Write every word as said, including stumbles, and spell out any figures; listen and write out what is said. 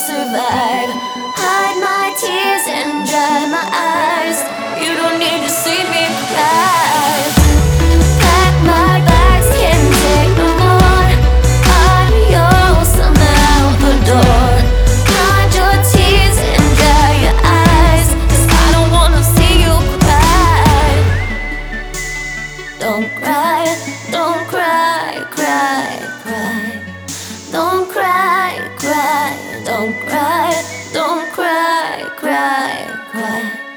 survive. Hide my tears and dry my eyes. You don't need to see me cry. Pack my bags, can't take no more. Adios, I'm out the door. Hide your tears and dry your eyes, 'cause I don't wanna see you cry. Don't cry, don't cry, cry, cry. Don't cry, cry, don't cry, don't cry, cry, cry.